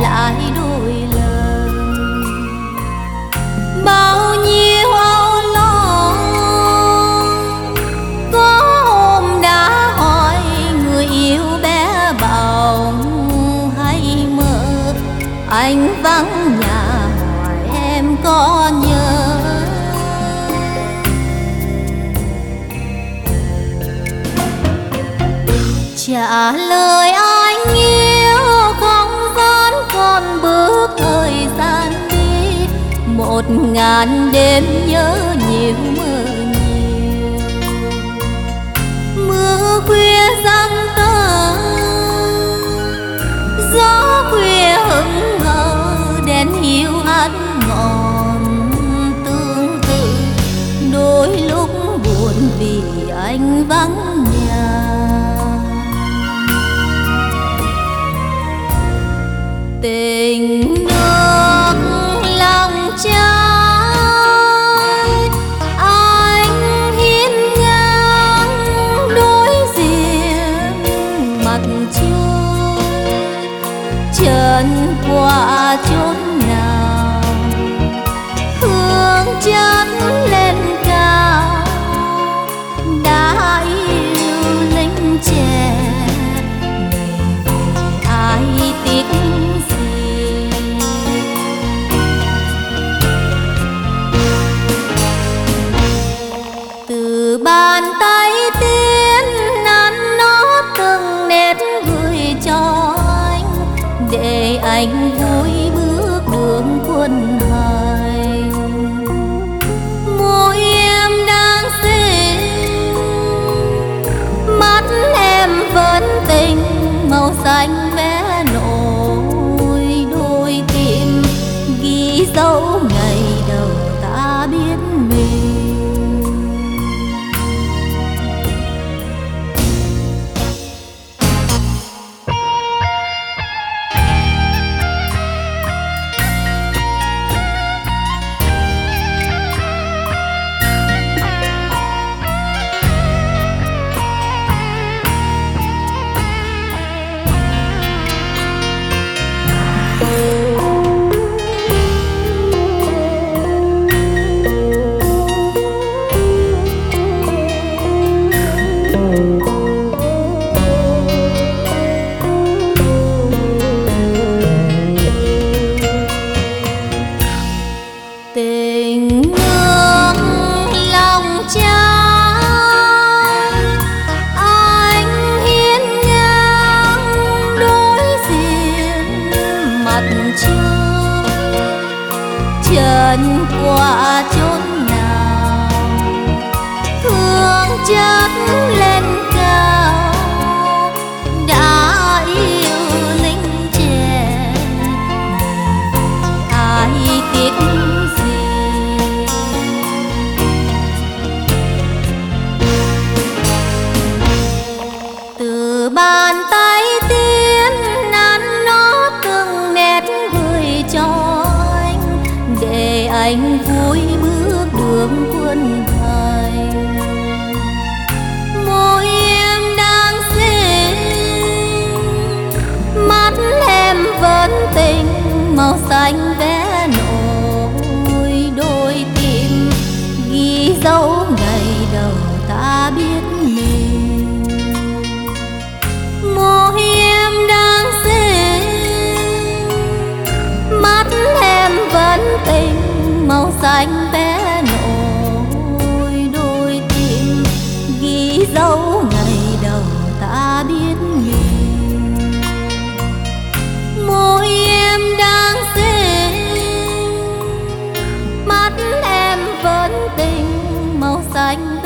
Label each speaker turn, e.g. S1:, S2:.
S1: lại đôi lời. Bao nhiêu âu lo có hôm đã hỏi người yêu bé bỏng hay mơ, anh vắng nhà hỏi em có nhớ. Trả lời anh yêu không gian còn bước thời gian đi, 1000 đêm nhớ nhiều mơ nhiều. Mưa khuya giăng tơ, gió khuya hững hờ, đèn hiu hát ngọn tương tư. Đôi lúc buồn vì anh vắng nhà. Tình nước lòng trai anh hiên ngang đối diện mặt trôi, chân qua chốn nào hương chất lên cao. Đã yêu lính trẻ ngày về ai tiếc bàn tay tiến nắn nót từng nét gửi cho anh, để anh vui bước đường quân hành. Môi em đang xinh, mắt em vẫn tình, màu xanh vẽ nổi đôi tim, ghi dấu ngày đầu ta biết mình. Tình nước lòng trai anh hiên ngang đối diện mặt trôi, chân qua chốn nào thương chất lên cao. Đã yêu lính trẻ ai tiếc bàn tay tiến nắn nót từng nét gửi cho anh, để anh vui bước đường quân hành. Môi em đang xinh, mắt em vẫn tình, màu xanh vẽ nổi đôi tim, ghi dấu ngày đầu ta biết mình. Môi em đang xinh, mắt em vẫn tình, màu xanh vẽ nổi đôi tim, ghi dấu ngày đầu ta biết mình. Môi em đang xinh, mắt em vẫn tình, màu xanh